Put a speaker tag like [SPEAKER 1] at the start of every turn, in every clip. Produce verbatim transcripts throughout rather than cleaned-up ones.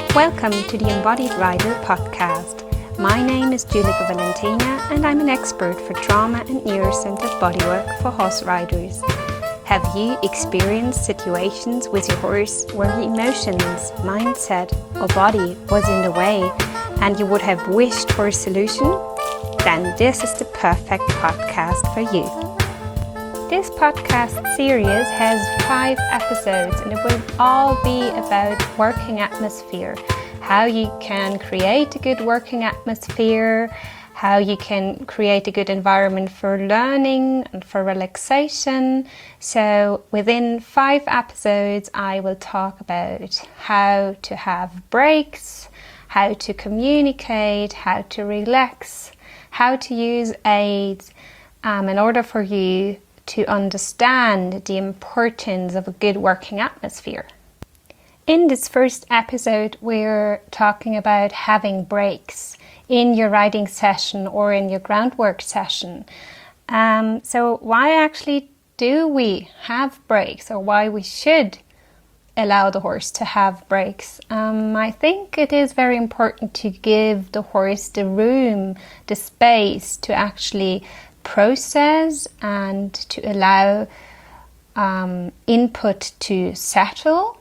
[SPEAKER 1] Welcome to the Embodied Rider podcast. My name is Julika Valentina and I'm an expert for trauma and neuro-centered bodywork for horse riders. Have you experienced situations with your horse where your emotions, mindset or body was in the way and you would have wished for a solution? Then this is the perfect podcast for you. This podcast series has five episodes and it will all be about working atmosphere, how you can create a good working atmosphere, how you can create a good environment for learning and for relaxation. So within five episodes I will talk about how to have breaks, how to communicate, how to relax, how to use aids um, in order for you to understand the importance of a good working atmosphere. In this first episode, we're talking about having breaks in your riding session or in your groundwork session. Um, so why actually do we have breaks, or why we should allow the horse to have breaks? Um, I think it is very important to give the horse the room, the space to actually process and to allow um, input to settle.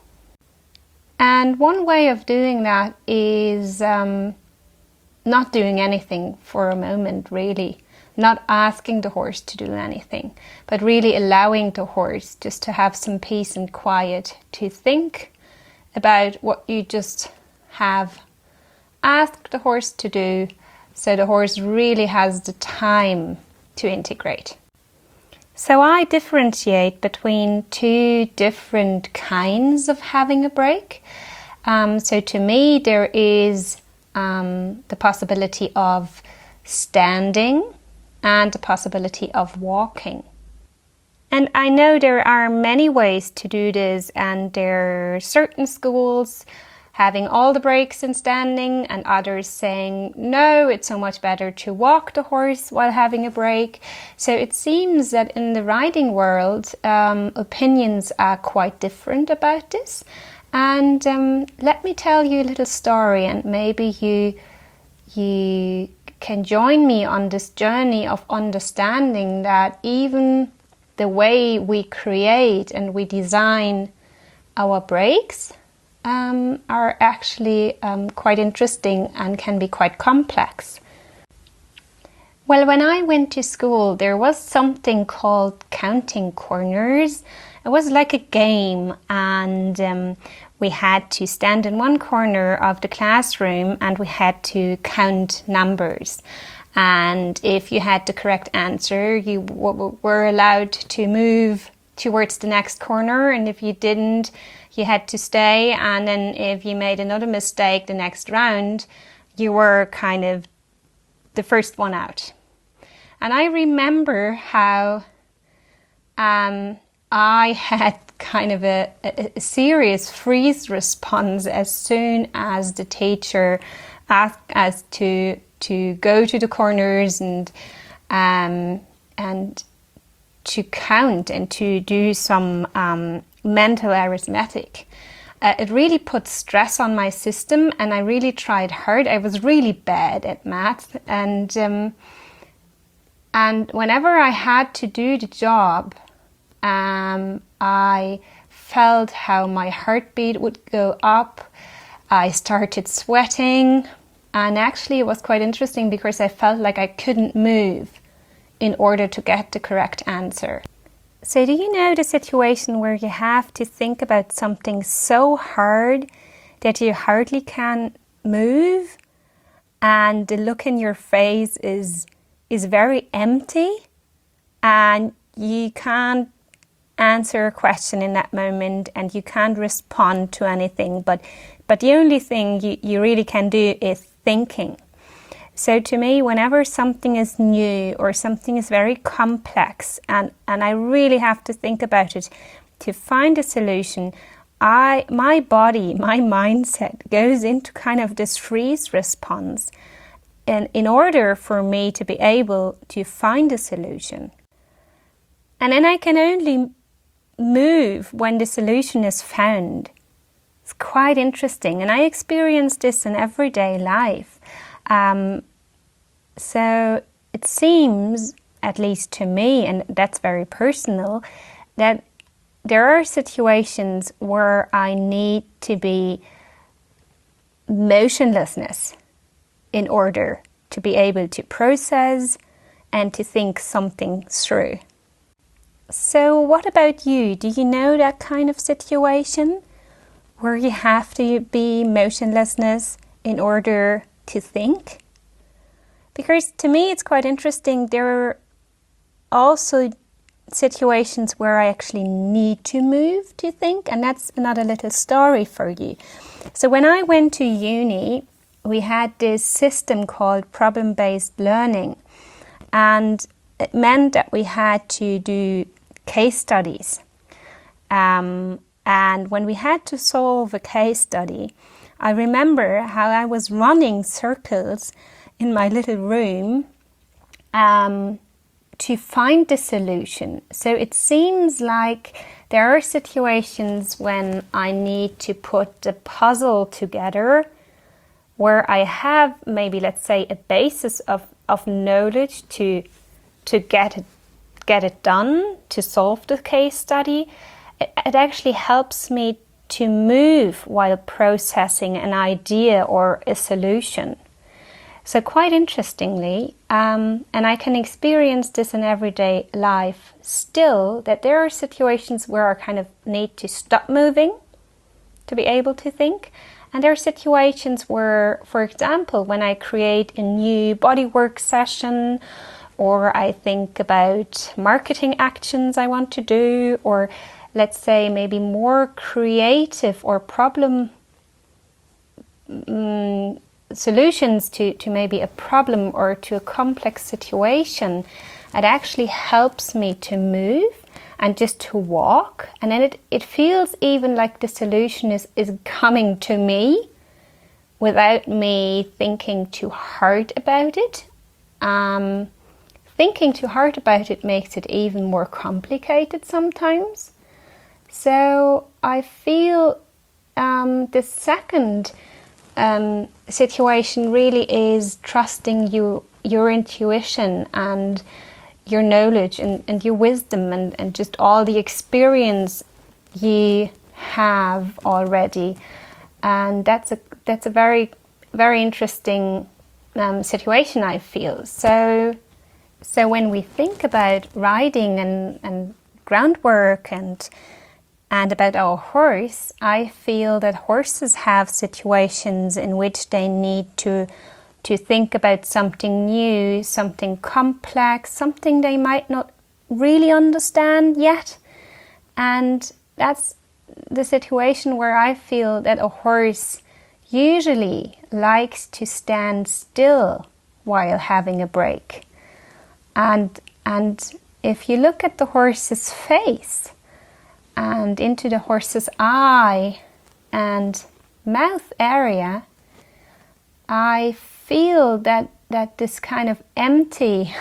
[SPEAKER 1] And one way of doing that is um, not doing anything for a moment, really. Not asking the horse to do anything, but really allowing the horse just to have some peace and quiet to think about what you just have asked the horse to do, so the horse really has the time to integrate. So I differentiate between two different kinds of having a break. Um, so to me, there is um, the possibility of standing and the possibility of walking. And I know there are many ways to do this, and there are certain schools having all the breaks in standing and others saying, no, it's so much better to walk the horse while having a break. So it seems that in the riding world, um, opinions are quite different about this. And um, let me tell you a little story, and maybe you, you can join me on this journey of understanding that even the way we create and we design our breaks Um, are actually um, quite interesting and can be quite complex. Well, when I went to school, there was something called counting corners. It was like a game, and um, we had to stand in one corner of the classroom and we had to count numbers. And if you had the correct answer, you w- were allowed to move towards the next corner, and if you didn't, you had to stay. And then if you made another mistake the next round, you were kind of the first one out. And I remember how um, I had kind of a, a, a serious freeze response as soon as the teacher asked us to to go to the corners and um, and to count and to do some um, mental arithmetic. Uh, it really put stress on my system, and I really tried hard. I was really bad at math, and um, and whenever I had to do the job, um, I felt how my heartbeat would go up. I started sweating, and actually it was quite interesting because I felt like I couldn't move in order to get the correct answer. So do you know the situation where you have to think about something so hard that you hardly can move, and the look in your face is is very empty, and you can't answer a question in that moment and you can't respond to anything, but but the only thing you, you really can do is thinking. So to me, whenever something is new or something is very complex and, and I really have to think about it to find a solution, I my body, my mindset goes into kind of this freeze response, and in order for me to be able to find a solution. And then I can only move when the solution is found. It's quite interesting, and I experience this in everyday life. Um, so it seems, at least to me, and that's very personal, that there are situations where I need to be motionlessness in order to be able to process and to think something through. So what about you? Do you know that kind of situation where you have to be motionlessness in order to think? Because to me it's quite interesting. There are also situations where I actually need to move to think, and that's another little story for you. So when I went to uni, we had this system called problem-based learning, and it meant that we had to do case studies. Um, and when we had to solve a case study, I remember how I was running circles in my little room um, to find the solution. So it seems like there are situations when I need to put the puzzle together where I have maybe, let's say, a basis of, of knowledge to, to get it, get it done, to solve the case study. It, it actually helps me to move while processing an idea or a solution. So quite interestingly, um, and I can experience this in everyday life still, that there are situations where I kind of need to stop moving to be able to think. And there are situations where, for example, when I create a new bodywork session, or I think about marketing actions I want to do, or let's say maybe more creative or problem um, solutions to, to maybe a problem or to a complex situation, it actually helps me to move and just to walk. And then it, it feels even like the solution is, is coming to me without me thinking too hard about it. Um, thinking too hard about it makes it even more complicated sometimes. So I feel um, the second Um, situation really is trusting you, your intuition and your knowledge and, and your wisdom and, and just all the experience you have already. And that's a that's a very very interesting um, situation, I feel. So so when we think about riding and, and groundwork and And about our horse, I feel that horses have situations in which they need to to think about something new, something complex, something they might not really understand yet. And that's the situation where I feel that a horse usually likes to stand still while having a break. And, and if you look at the horse's face, and into the horse's eye and mouth area, I feel that, that this kind of empty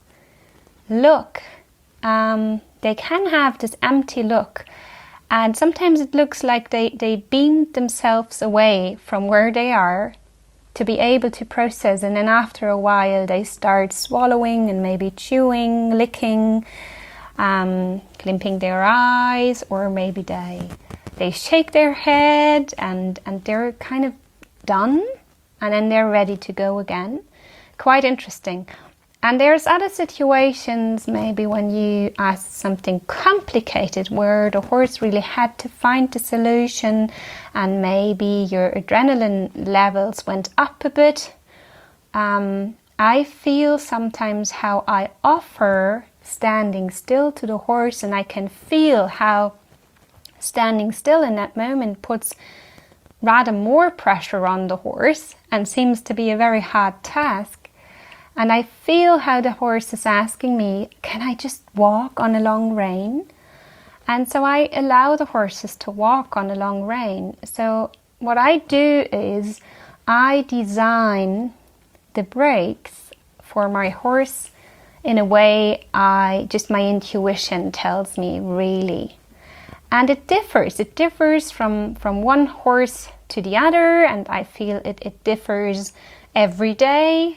[SPEAKER 1] look, um, they can have this empty look, and sometimes it looks like they, they beamed themselves away from where they are to be able to process, and then after a while they start swallowing and maybe chewing, licking, Um, glimping their eyes, or maybe they they shake their head and, and they're kind of done, and then they're ready to go again. Quite interesting. And there's other situations, maybe when you ask something complicated where the horse really had to find the solution, and maybe your adrenaline levels went up a bit. Um, I feel sometimes how I offer standing still to the horse, and I can feel how standing still in that moment puts rather more pressure on the horse and seems to be a very hard task. And I feel how the horse is asking me, can I just walk on a long rein? And so I allow the horses to walk on a long rein. So what I do is I design the breaks for my horse in a way I just my intuition tells me, really. And it differs. It differs from, from one horse to the other, and I feel it, it differs every day.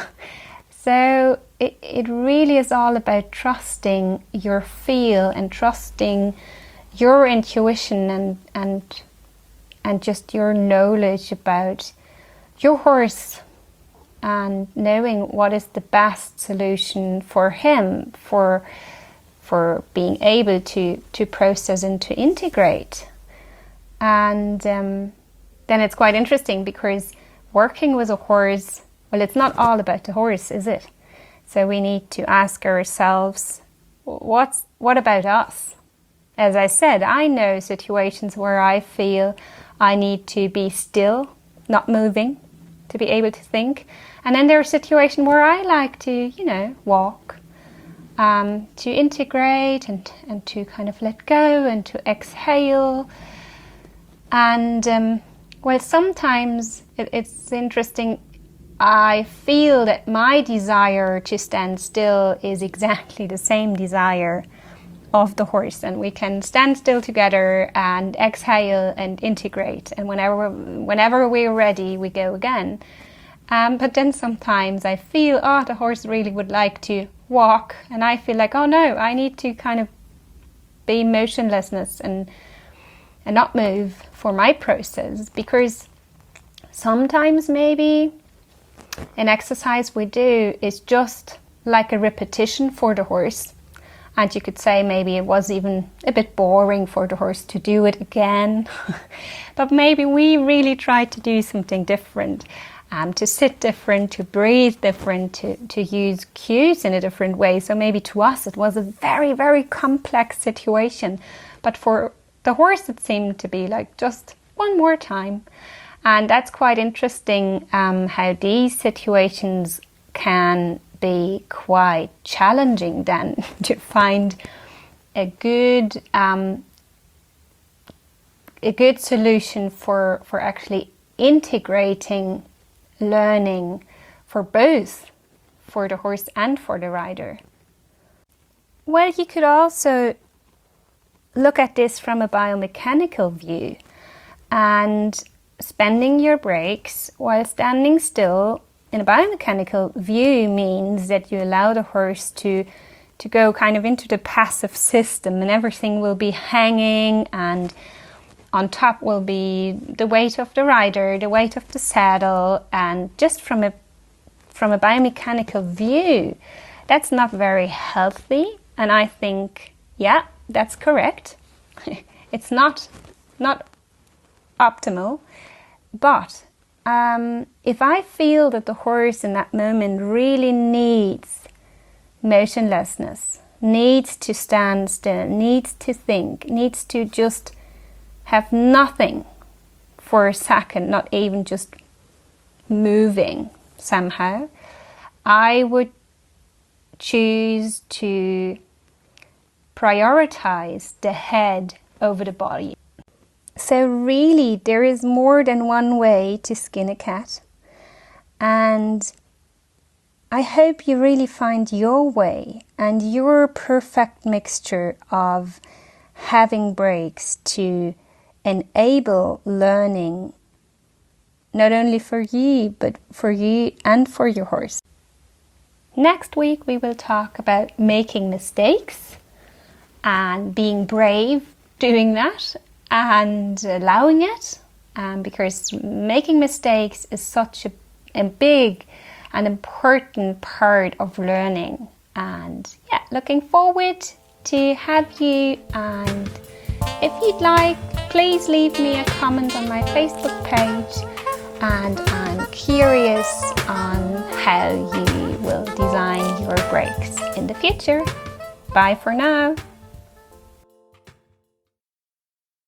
[SPEAKER 1] So it, it really is all about trusting your feel and trusting your intuition and and and just your knowledge about your horse, and knowing what is the best solution for him, for for being able to to process and to integrate. And um, then it's quite interesting, because working with a horse, well, it's not all about the horse, is it? So we need to ask ourselves, what's what about us? As I said, I know situations where I feel I need to be still, not moving, to be able to think. And then there are situations where I like to, you know, walk, um, to integrate and, and to kind of let go and to exhale. And, um, well, sometimes it, it's interesting. I feel that my desire to stand still is exactly the same desire of the horse, and we can stand still together and exhale and integrate, and whenever whenever we're ready we go again. Um, but then sometimes I feel, oh, the horse really would like to walk, and I feel like, oh no, I need to kind of be motionlessness and and not move for my process, because sometimes maybe an exercise we do is just like a repetition for the horse. And you could say maybe it was even a bit boring for the horse to do it again. But maybe we really tried to do something different, um, to sit different, to breathe different, to, to use cues in a different way. So maybe to us it was a very, very complex situation. But for the horse it seemed to be like just one more time. And that's quite interesting, um, how these situations can be quite challenging then to find a good um, a good solution for for actually integrating learning for both, for the horse and for the rider. Well, you could also look at this from a biomechanical view, and spending your breaks while standing still in a biomechanical view means that you allow the horse to to go kind of into the passive system, and everything will be hanging, and on top will be the weight of the rider, the weight of the saddle, and just from a from a biomechanical view, that's not very healthy. And I think, yeah, that's correct. It's not not optimal, but Um, if I feel that the horse in that moment really needs motionlessness, needs to stand still, needs to think, needs to just have nothing for a second, not even just moving somehow, I would choose to prioritize the head over the body. So really, there is more than one way to skin a cat, and I hope you really find your way and your perfect mixture of having breaks to enable learning, not only for you, but for you and for your horse. Next week we will talk about making mistakes and being brave doing that, and allowing it, um, because making mistakes is such a, a big and important part of learning. And yeah, looking forward to have you. And if you'd like, please leave me a comment on my Facebook page, and I'm curious on how you will design your breaks in the future. Bye for now.